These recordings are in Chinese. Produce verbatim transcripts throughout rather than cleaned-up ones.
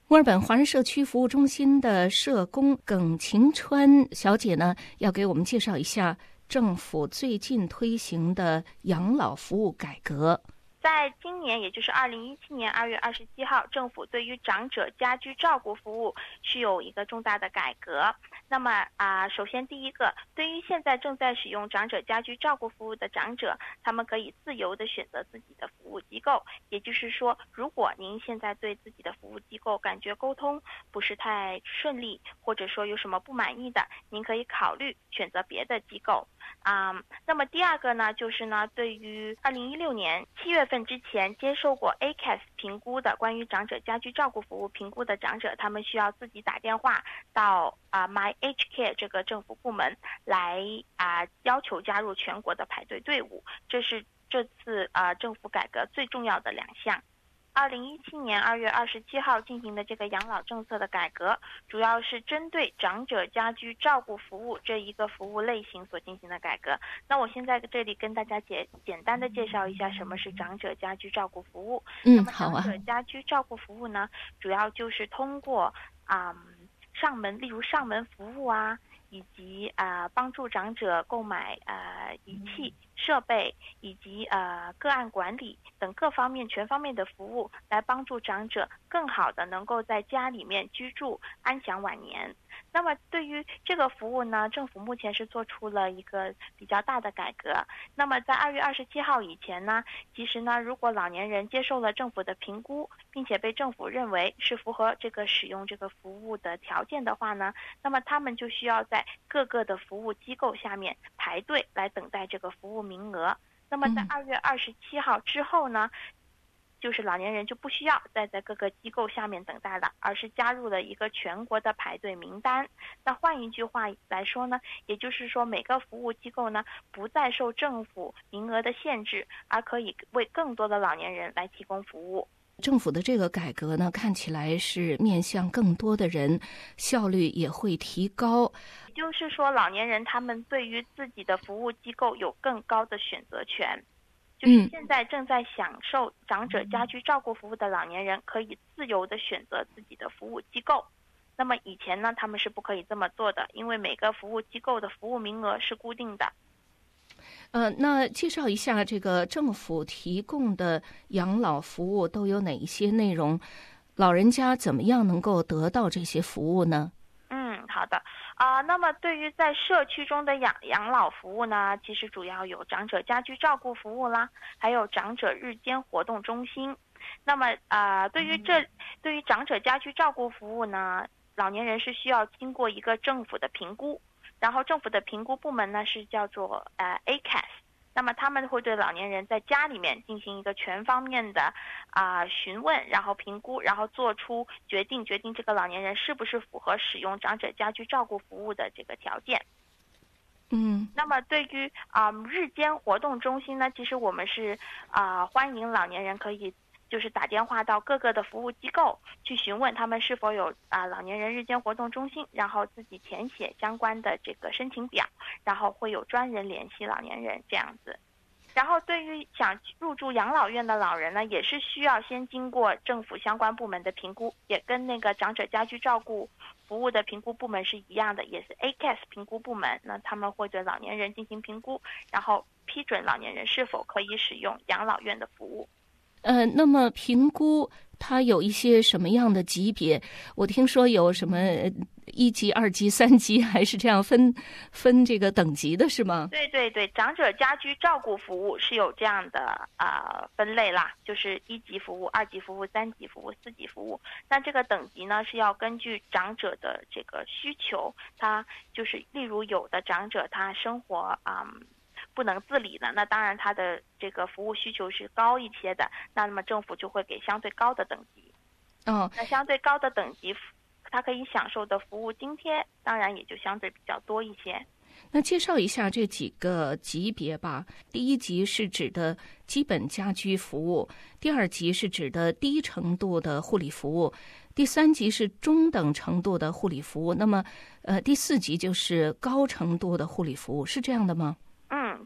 墨尔本华人社区服务中心的社工耿晴川小姐呢，要给我们介绍一下政府最近推行的养老服务改革。 在今年，也就是二零一七年二月二十七号，政府对于长者家居照顾服务是有一个重大的改革。那么啊、呃，首先第一个，对于现在正在使用长者家居照顾服务的长者，他们可以自由地选择自己的服务机构。也就是说，如果您现在对自己的服务机构感觉沟通不是太顺利，或者说有什么不满意的，您可以考虑选择别的机构。啊、嗯，那么第二个呢，就是呢，对于二零一六年七月份之前接受过 A C A S 评估的关于长者家居照顾服务评估的长者，他们需要自己打电话到啊、呃、My Aged Care 这个政府部门来啊、呃、要求加入全国的排队队伍。这是这次啊、呃、政府改革最重要的两项。二零一七年二月二十七号进行的这个养老政策的改革，主要是针对长者家居照顾服务这一个服务类型所进行的改革。那我现在这里跟大家简简单的介绍一下什么是长者家居照顾服务。 嗯，好啊。 那么长者家居照顾服务呢，主要就是通过啊、嗯、上门，例如上门服务啊，以及啊、呃、帮助长者购买呃仪器设备，以及呃个案管理等各方面全方面的服务，来帮助长者更好的能够在家里面居住，安享晚年。那么对于这个服务呢，政府目前是做出了一个比较大的改革。那么在二月二十七号以前呢，其实呢，如果老年人接受了政府的评估，并且被政府认为是符合这个使用这个服务的条件的话呢，那么他们就需要在各个的服务机构下面排队来等待这个服务名额。那么在二月二十七号之后呢，就是老年人就不需要再在各个机构下面等待了，而是加入了一个全国的排队名单。那换一句话来说呢，也就是说每个服务机构呢不再受政府名额的限制，而可以为更多的老年人来提供服务。 政府的这个改革呢，看起来是面向更多的人，效率也会提高。 也就是说，老年人他们对于自己的服务机构有更高的选择权。就是现在正在享受长者家居照顾服务的老年人，可以自由地选择自己的服务机构。那么以前呢，他们是不可以这么做的，因为每个服务机构的服务名额是固定的。 呃，那介绍一下这个政府提供的养老服务都有哪一些内容？老人家怎么样能够得到这些服务呢？ 嗯，好的。啊、呃，那么对于在社区中的养养老服务呢，其实主要有长者家居照顾服务啦，还有长者日间活动中心。那么啊、呃，对于这对于长者家居照顾服务呢，老年人是需要经过一个政府的评估。然后政府的评估部门呢是叫做呃 A C A S， 那么他们会对老年人在家里面进行一个全方面的啊、呃、询问，然后评估，然后做出决定，决定这个老年人是不是符合使用长者家居照顾服务的这个条件。 嗯， 那么对于啊、呃、日间活动中心呢，其实我们是啊、呃、欢迎老年人可以就是打电话到各个的服务机构去询问他们是否有啊、呃、老年人日间活动中心，然后自己填写相关的这个申请表，然后会有专人联系老年人这样子。然后对于想入住养老院的老人呢，也是需要先经过政府相关部门的评估，也跟那个长者家居照顾服务的评估部门是一样的，也是 A C A S 评估部门。那他们会对老年人进行评估，然后批准老年人是否可以使用养老院的服务。 呃，那么评估它有一些什么样的级别？我听说有什么一级、二级、三级，还是这样分分这个等级的，是吗？ 对对对，长者家居照顾服务是有这样的啊、呃、分类啦，就是一级服务、二级服务、三级服务、四级服务。那这个等级呢是要根据长者的这个需求，他就是例如有的长者他生活啊。嗯不能自理的，那当然他的这个服务需求是高一些的，那么政府就会给相对高的等级。 哦， 那相对高的等级，他可以享受的服务津贴，当然也就相对比较多一些。 那介绍一下这几个级别吧。第一级是指的基本家居服务，第二级是指的低程度的护理服务，第三级是中等程度的护理服务，那么呃，第四级就是高程度的护理服务，是这样的吗？ 嗯，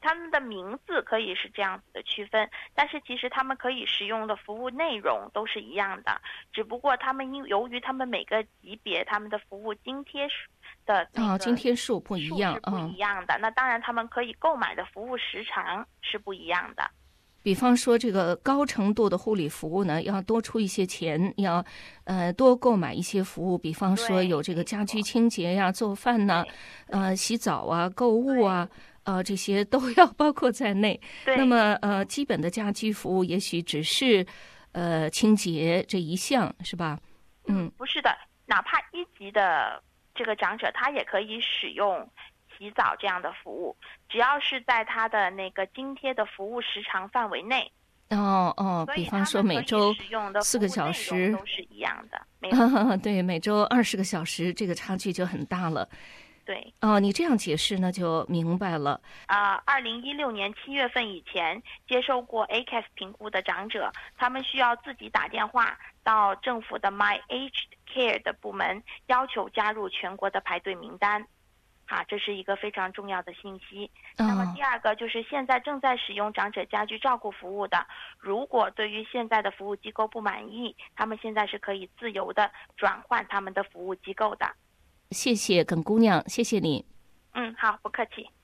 他们的名字可以是这样子的区分，但是其实他们可以使用的服务内容都是一样的，只不过他们因由于他们每个级别他们的服务津贴的啊、哦，津贴数不一样， 是不一样的、嗯。那当然，他们可以购买的服务时长是不一样的。 比方说，这个高程度的护理服务呢，要多出一些钱，要呃多购买一些服务。比方说，有这个家居清洁呀、做饭呐、呃洗澡啊、购物啊，呃这些都要包括在内。那么呃，基本的家居服务也许只是呃清洁这一项，是吧？嗯， 不是的，哪怕一级的这个长者，他也可以使用洗澡这样的服务，只要是在他的那个津贴的服务时长范围内。 哦哦，比方说每周四个小时都是一样的。 对，每周二十个小时，这个差距就很大了。 对。 哦，你这样解释呢就明白了。 啊、呃，二零一六年七月份以前接受过 A C A S 评估的长者，他们需要自己打电话到政府的 My Aged Care 的部门，要求加入全国的排队名单。啊，这是一个非常重要的信息。那么第二个就是现在正在使用长者家居照顾服务的，如果对于现在的服务机构不满意，他们现在是可以自由的转换他们的服务机构的。 谢谢耿姑娘，谢谢你。 嗯，好，不客气。